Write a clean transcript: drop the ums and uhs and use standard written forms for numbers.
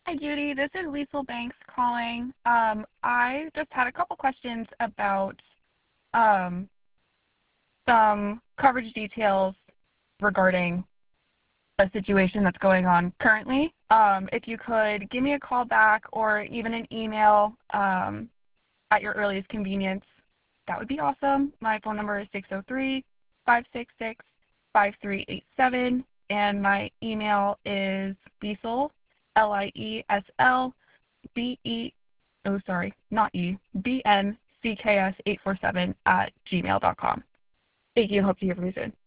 Hi, Judy. This is Liesl Banks calling. I just had a couple questions about um, some coverage details regarding a situation that's going on currently. If you could give me a call back or even an email at your earliest convenience, that would be awesome. My phone number is 603-566-5387, and my email is Liesl, Liesl, B-E, oh, sorry, not E, BNCKS847 at gmail.com. Thank you. Hope to hear from you soon.